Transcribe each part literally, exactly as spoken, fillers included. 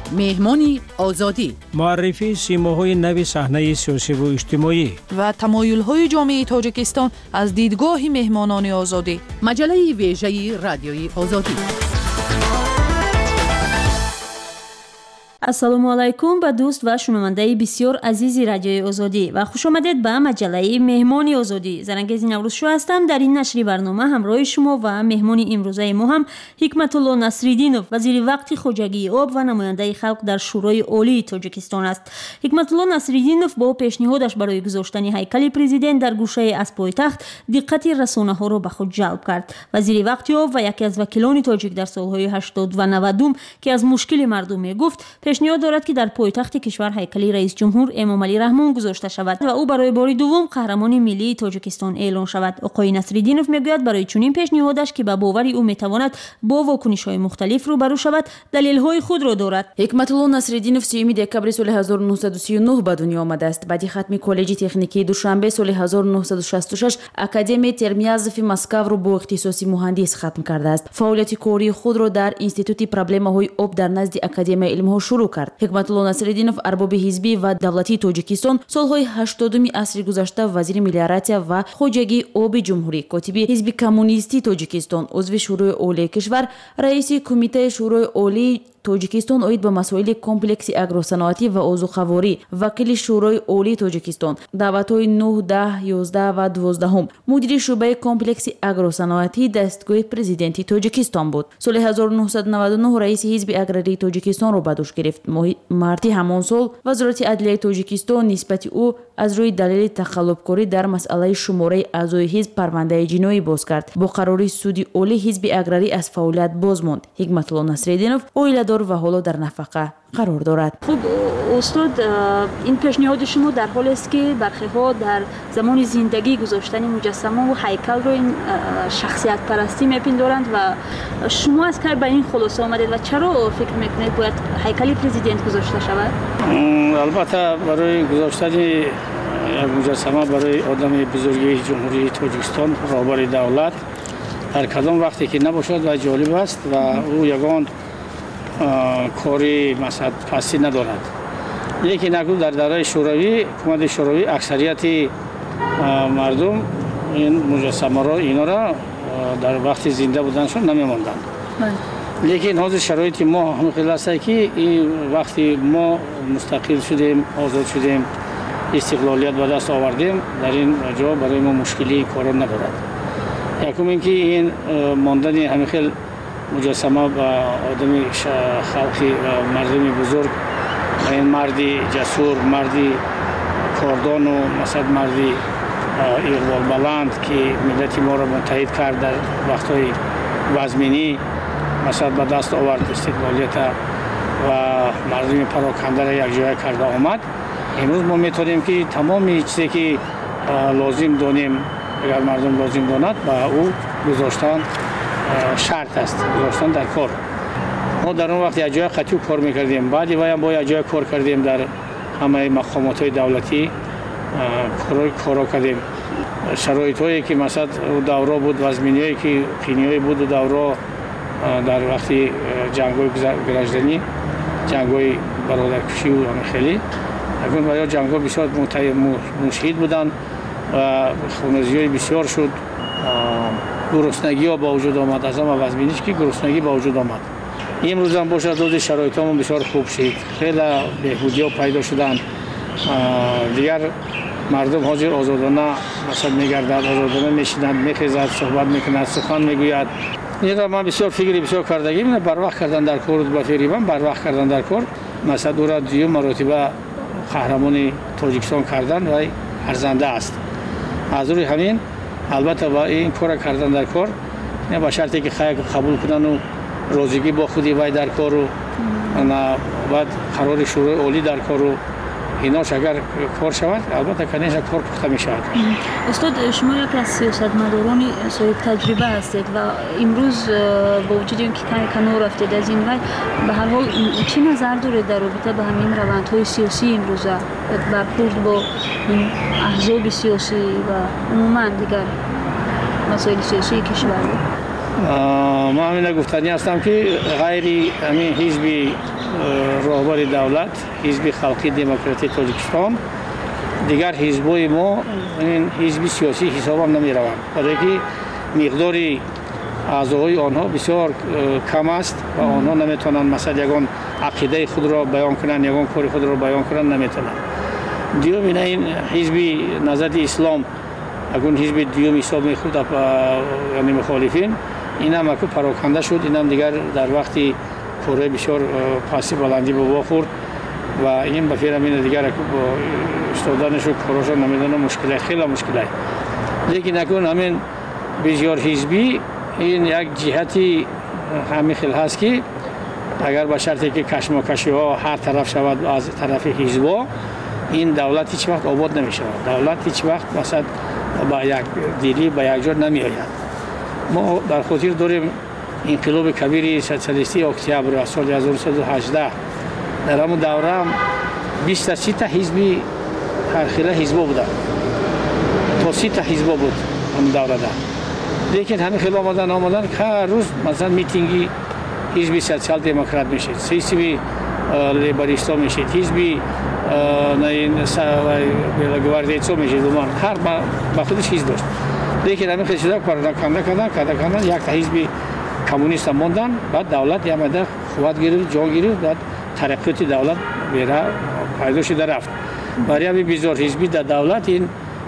مهمانی آزادی، معرفی سیماهای نو صحنه سیاسی و اجتماعی و تمایل‌های جامعه تاجیکستان از دیدگاه مهمانان آزادی. مجله ویژه رادیوی آزادی. ассалому алайкум ба дӯст ва шунавандаи бисёр азизи радиои озодӣ ва хушомадед ба маҷаллаи меҳмони озодӣ. Зарангези Наврӯзшо ҳастам. Дар ин нашри барнома ҳамроҳи шумо ва меҳмони имрӯзаи мо ҳам Ҳикматулло Насриддинов, вазири вақти хоҷагии об ва намояндаи халқ дар Шӯрои олии Тоҷикистон аст. Ҳикматулло Насриддинов бо пешниҳодаш барои гузоштани ҳайкали президент дар гӯшае аз пойтахт диққати расонаҳоро ба худ ҷалб кард. Вазири вақти об ва яке аз вакилони тоҷик дар солҳои ҳаштод ва навадум ки аз мушкили мардум мегуфт, пешниҳод дорад ки дар пойтахти кишвар ҳайкали раисҷумҳур Эмомалӣ Раҳмон гузошта шавад ва ӯ барои бори дуввум қаҳрамони миллии Тоҷикистон эълон шавад. Оқои Насриддинов мегӯяд барои чунин пешниҳодаш ки ба бовари ӯ метавонад бо вокунишҳои мухталиф рӯбарӯ шавад, далелҳои худро дорад. ҳикматулло Насриддинов сеюми декабри соли ҳазору нуҳсаду сию нӯҳ ба дунё омадааст. Баъди хатми коллеҷи техникии Душанбе соли ҳазору нуҳсаду шасту шаш Академияи Термиязови Москваро бо ихтисоси муҳандис хатм кардааст. Фаъолияти кории худро дар Институти проблемаҳои об дар назди Академияи илмҳо шурӯъ кард. ҳикматулло Насриддинов арбоби ҳизбӣ ва давлатии Тоҷикистон солҳои ҳаштодуми асри гузашта вазири миллиаратсия ва хоҷагии оби ҷумҳурӣ, котиби ҳизби коммунистии Тоҷикистон, узви Шӯрои олии кишвар, раиси кумитаи Шӯрои олии Тоҷикистон оид ба масоили комплекси агросаноатӣ ва озуқаворӣ, вакили Шӯрои олии Тоҷикистон, даъватҳои нӯҳ, даҳ, ёздаҳ ва дувоздаҳум, мудири шӯъбаи комплекси агросаноатӣ дастгоҳи президентии Тоҷикистон буд. Соли ҳазору нуҳсаду наваду нӯҳ раиси ҳизби аграрии Тоҷикистонро ба дӯш гирифт. Моҳи марти ҳамон сол Вазорати адлияи Тоҷикистон нисбати ӯ аз рӯи далели тақаллубкорӣ дар масъалаи шумораи аъзои ҳизб парвандаи ҷиноӣ боз кард. Бо қарори суди олӣ ҳизби аграрӣ аз фаъолият боз монд. ҳикматулло Насриддинов оиладор ва ҳоло дар нафақа қарор дорад. Хуб устод, ин пешниҳоди шумо дар ҳолест ки бархеҳо дар замони зиндагӣ гузоштани муҷассамаҳо ҳайкалро ин шахсиятпарастӣ мепиндоранд ва шумо аз кай ба ин хулоса омадед ва чаро фикр мекунед бояд ҳайкали президент гузошта шавад? албатта барои гузоштани як муҷассама барои одами бузургии ҷумҳурии Тоҷикистон, роҳбари давлат, дар кадом вақте ки набошад ва ҷолиб аст ва ӯ ягон кори масъад пастӣ надорад. лекин акнун дар давраи шӯравӣ, ҳукумати шӯравӣ аксарияти мардум ин муҷассамаро инора дар вақти зинда буданашон намемонданд. лекин ҳозир шароити мо ҳамин хел аст ки вақти мо мустақил шудем, озод шудем, истиқлолият ба даст овардем, дар ин ҷо барои мо мушкилии коро надорад. якум ин ки ин мондани ҳамин хел муҷассама ба одами халқи мардуми бузург, ин марди ҷасур, марди кордону масад марди иқболбаланд ки миллати моро муттаҳид кард дар вақтҳои вазминӣ, масад ба даст овард истиқлолията ва мардуми парокандаро якҷоя карда омад. имрӯз мо метавонем ки тамоми чизе ки лозим донем, агар мардум лозим донад, ба ӯ гузоштан шарт аст, гузоштан дар кор. мо дар он вақт якҷоя қатъиу кор мекардем, баъди ваям бо якҷоя кор кардем, дар ҳамаи мақомотҳои давлатӣ коро кардем. шароитҳое ки масад давро буд, вазминиҳое ки қиниҳое буду давро дар вақти ҷангҳои гражданӣ, ҷангҳои бародаркушиву ҳамихелӣ, акнун ба ё ҷангҳо бисёр мушҳид буданд ва хуназиҳои бисёр шуд. гуруснагиҳо ба вуҷуд омад, аз ҳама вазминиш ки гуруснагӣ ба вуҷуд омад. имрӯзам бошад рози шароитҳомон бисёр хуб шид, хела беҳбудиҳо пайдо шуданд. дигар мардум ҳозир озодона масад мегардад, озодона мешинад, мехезад, суҳбат мекунад, сухан мегӯяд. ира ман бисёр фикри бисёр кардагим барвақт кардан дар кор ба фикри ман барвақт кардан дар кор масад ӯра дуюм маротиба қаҳрамони Тоҷикистон кардан вай арзанда аст. аз рӯи ҳамин албатта ба ин кора кардан дар кор ба шарте ки хай қабул кудану розигӣ бо худи вай дар кору баъд қарори шӯрои олӣ дар кору инош агар кор шавад, албатта конечно кор пухта мешавад. устод, шумо яке аз сиёсатмадорони соҳиб таҷриба ҳастед ва имрӯз бо вуҷуди он ки каме канор рафтед аз ин вай, ба ҳар ҳол чӣ назар доред дар робита ба ҳамин равандҳои сиёсии имрӯза, бархӯрд бо ин аҳзоби сиёсӣ ва умуман дигар масоили сиёсии кишвар? ман ҳамина гуфтанӣ ҳастам ки ғайри ҳамин ҳизби роҳбари давлат ҳизби халқи демократии тоҷикистон дигар ҳизбои мо ин ҳизби сиёсӣ ҳисобам намераванд, барое ки миқдори аъзоҳои онҳо бисёр кам аст ва онҳо наметавонанд масалан ягон ақидаи худро баён кунанд, ягон кори худро баён кунанд наметавонанд. дуюм ина ин ҳизби назарди ислом агун ҳизби дуюм ҳисоб мехӯрд, яъне мухолифин, инам аку пароканда шуд, инам дигар дар вақти кораи бисёр пасти баландӣ ба во хӯрд ва ин ба фирам ина дигар аку бо истоданашу короша намедонам мушкилай, хела мушкилай. лекин акун ҳамин бисёр ҳизбӣ ин як ҷиҳати ҳамин хел ҳаст ки агар ба шарте ки кашмокашиҳо ҳар тараф шавад аз тарафи ҳизбо, ин давлат ҳеҷ вақт обод намешавад, давлат ҳеҷ вақт масад ба якдилӣ ба якҷо намеояд. мо дар хотир дорем инқилоби кабири социалистии октябр аз соли ҳазору нуҳсаду ҳаждаҳ дар ҳамун давра бисту сита ҳизби ҳархела ҳизбо буданд, то сита ҳизбо буд ҳамун даврада. лекин ҳамин хело омадан омадан ҳар рӯз масалан митинги ҳизби социал демократ мешид, ҳизби лейбористо мешид, ҳизби гвардейцо мешид, ҳар ба худаш ҳизб дошт. лекин ҳамин хел шуда канда канда канда канда якта ҳизби коммуниста мондан, баъд давлат ямада қувват гирифт, ҷон гирифт, баъд тараққиёти давлат бера пайдо шуда рафт. барои ҳамин бисёр ҳизбӣ дар давлат ин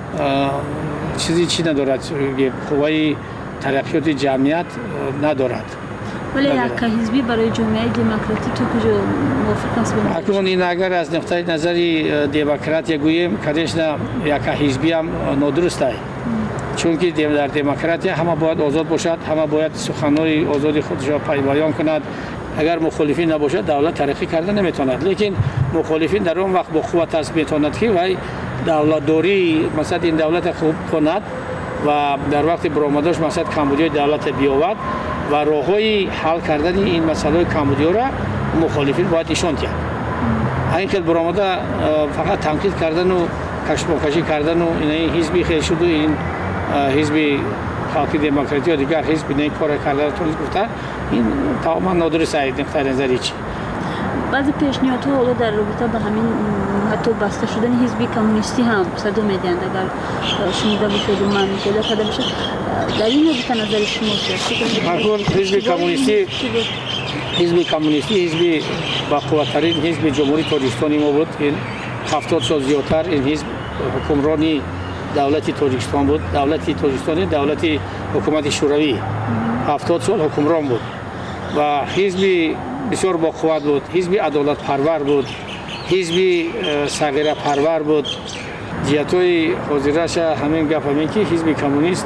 чизи чӣ надорад, қувваи тараққиёти ҷамъият надорад. вале якҳизбӣ барои ҷомеаи демократӣ ту куҷо мувофиқ аст? акун ин агар аз нуқтаи назари демократия гӯем, конечно якҳизбиам нодуруст аст, чунки дар демократия ҳама бояд озод бошад, ҳама бояд суханҳои озоди худашро баён кунад. агар мухолифин набошад давлат тараққӣ карда наметавонад. лекин мухолифин дар он вақт бо қувват аст метавонад ки вай давлатдории масалан ин давлата хуб кунад ва дар вақти баромадаш масалан камбудиёи давлата биёвад ва роҳҳои ҳал кардани ин масъалаҳои камбудиёро мухолифин бояд нишон диҳад. ҳамин хел баромада фақат танқид кардану кашмокашӣ кардану ин ҳизби хел шуду ин ҳизби халқи демократӣ ё дигар ҳизби ин кора карда тунист гуфта, ин тамоман нодуруст аст нуқтаи назари чӣ. баъзе пешниҳодҳо ҳоло дар робита ба ҳамин ҳатто баста шудани ҳизби коммунистӣ ҳам садо медиҳанд, агар шунида бошед ва ман пайдо карда бошад. дар ин робита назари шумо чист? акун ҳизби коммунистӣ ҳизби коммунистӣ ҳизби бақувваттарин ҳизби ҷумҳурии тоҷикистони мо буд. ин ҳафтод сол зиёдтар ин ҳизб ҳукмрони давлати тоҷикистон буд. давлати тоҷикистони давлати ҳукумати шӯравӣ ҳафтод сол ҳукмрон буд ва ҳизби бисёр боқувват буд, ҳизби адолатпарвар буд, ҳизби сағирапарвар буд. ҷиҳатҳои ҳозираша ҳамин гап ҳамин ки ҳизби коммунист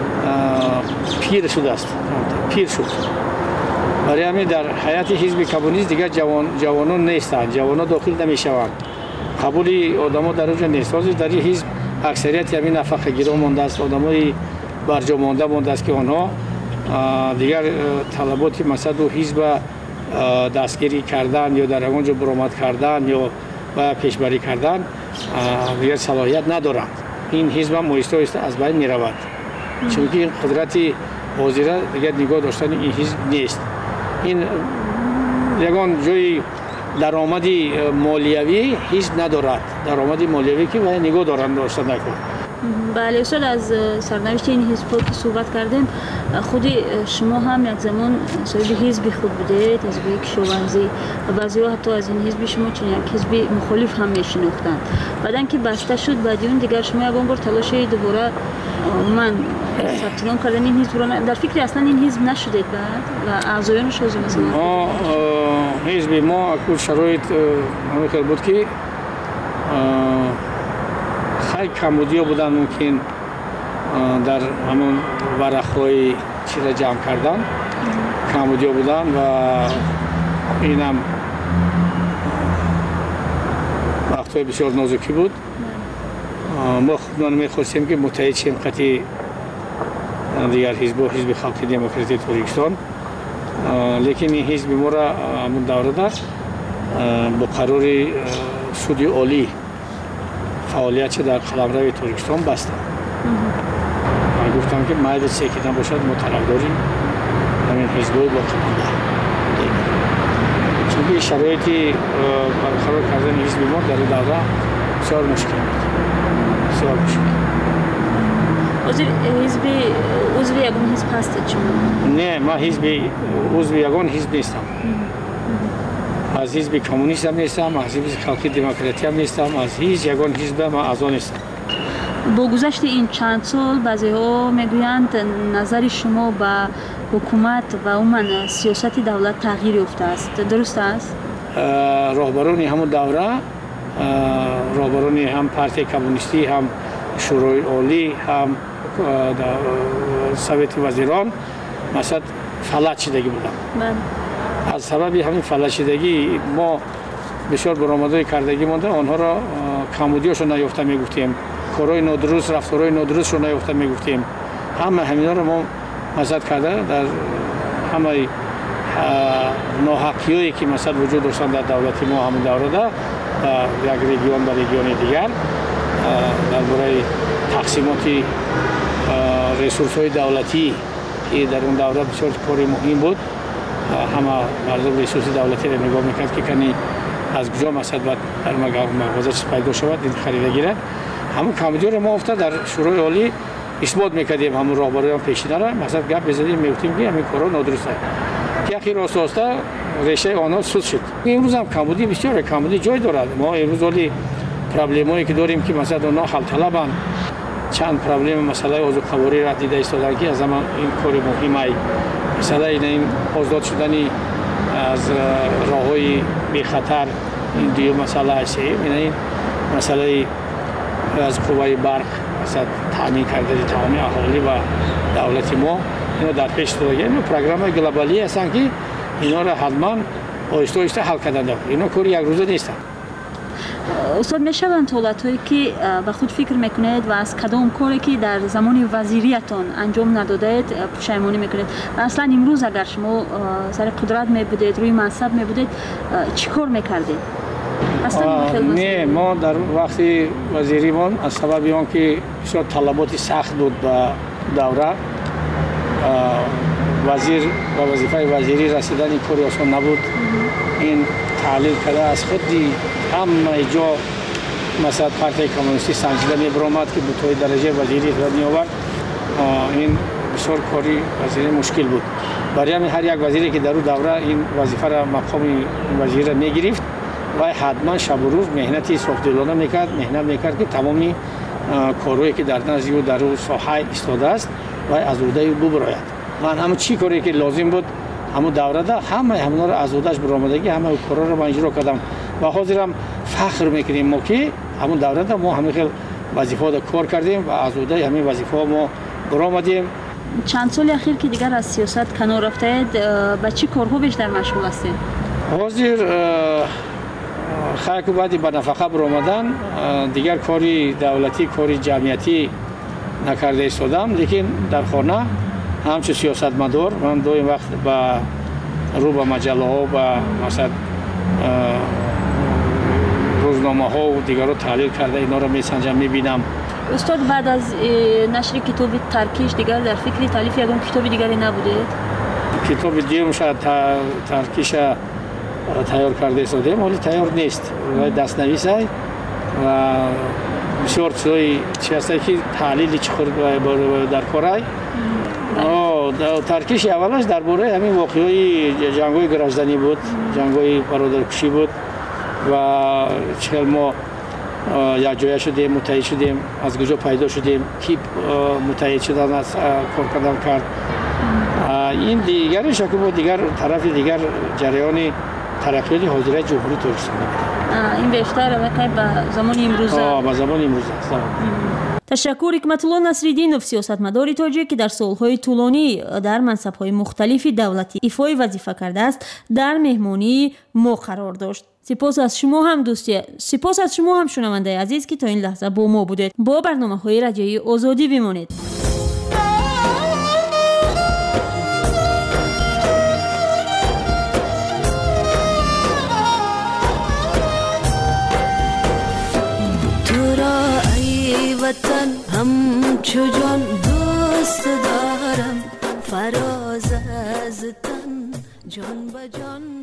пир шудааст, пир шуд. барои ҳамин дар ҳаяти ҳизби коммунист дигар ҷавонон нестанд, ҷавонон дохил намешаванд, қабули одамо дар онҷо нест. ҳозир дар ин ҳизб аксарияти ҳамин нафақагиро мондааст, одамои барҷо монда мондааст ки онҳо дигар талаботи масаду ҳизба дастгирӣ кардан ё дар ягон ҷо баромад кардан ё ба пешбарӣ кардан дигар салоҳият надоранд. ин ҳизбам оҳиста оҳиста аз байн меравад, чунки ин қудрати ҳозира дигар нигоҳ доштани ин ҳизб нест. ин ягон ҷои даромади молиявӣ ҳизб надорад, даромади молиявӣ ки вай нигоҳ доранд дошта накун. бале устод, аз сарнавишти ин ҳизбҳо ки суҳбат кардем, худи шумо ҳам як замон соҳиби ҳизби худ будед, ҳизби кишоварзӣ, ва баъзеҳо ҳатто аз ин ҳизби шумо чун як ҳизби мухолиф ҳам мешинохтанд. баъдан ки баста шуд, баъди он дигар шумо ягон бор талоши дубора умуман сабтинон кардани ин ҳизбро дар фикри аслан ин ҳизб нашудед баъд ва аъзоёнаш ҳозир масалан? ҳизби мо акун шароит ҳамин хел буд ки хай камбудиё буданд, мумкин дар ҳамон варақҳои чиро ҷамъ кардан камбудиё буданд ва инам вақтҳои бисёр нозукӣ буд. мо худмон мехостем ки муттаҳид шем қати дигар ҳизбо, ҳизби халқи демократии тоҷикистон. лекин ин ҳизби моро ҳамун даврада бо қарори суди олӣ фаъолиятша дар қаламрави тоҷикистон бастам. ман гуфтам ки майли чизе ки набошад мо тарафдори ҳамин ҳизбҳои боқимонда. чунки چون شرایطی برقرار کردن حزب ما در دوره بسیار مشکل بود. بسیار مشکل. وزیر حزب عضو یگان حزب هستید شما؟ نه، ما حزب عضو یگان حزب نیستم. از حزب کمونیست هم نیستم، از حزب خلقی دموکراتی هم نیستم، از هیچ یگان حزب ما از آن نیستم. با گذشت این چند سال بعضی‌ها میگویند نظر شما به حکومت و عموما سیاست دولت تغییر یافته است. درست است؟ راهبران همون دوره، راهبران هم پارتی کمونیستی، هم شورای عالی، هم سویت وزیران مثلا فلج شدگی بودن. بله. از سبب همین فلج شدگی ما بسیار برآمدهای کردگی مونده، آنها را کمبودیاشو نیافته میگفتیم، کارهای نادرست، رفتارهای نادرست رو نیافته میگفتیم. همه همینا رو ما مزد کرده در همه ناحقیایی که مثلا وجود داشتن در دولتی ما همون دوره ده یک ریگیون به ریگیون دیگر درباره تقسیمات ریسورس های دولتی که در اون دوره بسیار کاری مهم بود. همه مردم ریسورس دولتی را نگاه میکرد که کنی از کجا مثلا باید در مغازه چیز پیدا شود این خریده گیرد. همون کمبودی رو ما افتاد در شورای عالی اثبات میکردیم، همون راهبران پیشینه را مثلا گپ بزدیم میگفتیم که همین کارا نادرست است که اخیر راست راسته ریشه آنها سود شد. امروز هم کمبودی بسیار کمبودی جای دارد. ما امروز ولی پرابلمایی که داریم که مثلا اونها حل طلبن، چند پرابلم مسئله عضو قواری را دیده ایستادن که از زمان این کاری مهمه مثلا این آزاد شدنی از راههای بی خطر این دیو مسئله است. این مسئله از قوای برق مثلا تامین کردن تمام اهالی و دولت ما اینا در پیش داره. اینو پروگرام گلوبالی هستن که اینا را حتما آهسته آهسته حل کردن. اینا کاری یک روزه نیست. استاد میشوند حالتایی که به خود فکر میکنید و از کدام کاری که در زمان وزیریتان انجام ندادید پشیمانی میکنید و اصلا امروز اگر شما سر قدرت می بودید، روی منصب می بودید، چی کار میکردید؟ نه، ما در وقتی وزیریمان از سبب آن که بسیار طلبات سخت بود به دوره، وزیر و وظیفه وزیری رسیدن این کاری آسان نبود. این تعلیل کرده از خودی همه جا مثلا پارتی کمونیستی سنجیده می‌برآمد که به توی درجه وزیری می آورد. این بسیار کاری وزیری مشکل بود. برای همین هر یک وزیری که در اون دوره این وظیفه را مقام وزیر را می‌گرفت و حتما شب و روز مهنتی صافدلانه میکرد، مهنت میکرد که تمامی کارهایی که در نزد او در اون ساحه ایستاده است و از عهده او ببراید. من همه چی کاری که لازم بود همون دوره ده همه همونا رو از عهدهش برآمدگی همه کارا رو من اجرا کردم و حاضرم فخر میکنیم ما که همون دوره ده ما همه خیلی وظیفه را کار کردیم و از عهده همین وظیفه ما برآمدیم. چند سال اخیر که دیگر از سیاست کنار رفتید، به چه کارها بیشتر مشغول هستید؟ حاضر خیلی که بعدی به نفقه برآمدن دیگر کاری دولتی، کاری جمعیتی نکرده ایستادم، لیکن در خانه همچون سیاستمدار من دو این وقت با رو به مجله ها و مثلا روزنامه ها و دیگر رو تحلیل کرده اینا رو میسنجم میبینم. استاد بعد از نشر کتاب ترکیش دیگر در فکر تالیف یگان کتاب دیگری نبودید؟ کتاب دیگه شاید ترکیش تیار کرده ایستادیم ولی تیار نیست و دستنویس است و بسیار چیزایی چی هست که تحلیل چی خورد در کارای ترکیش اولش درباره همین واقعی جنگ‌های گرجدنی بود، جنگ‌های برادرکشی بود و چهل ما یک جای شدیم، متحد شدیم، از کجا پیدا شدیم، کی متحد شدن از کار کردن کرد. این دیگرش که بود دیگر طرف دیگر جریان ترقیات حاضره جمهوری ترکستان. این بیشتر علاقه به زمان امروزه. آه به زمان امروزه است. تشکر حکمت‌الله نصرالدینов سیاستمدار تاجیک که در سالهای طولانی در منصب‌های مختلفی دولتی ایفای وظیفه کرده است در مهمانی ما قرار داشت. سپاس از شما هم دوستی، سپاس از شما هم شنونده عزیز که تا این لحظه با ما بودید. با برنامه‌های رادیویی آزادی بمانید. وطن همچو جان دوست دارم فراز از تن جان به جان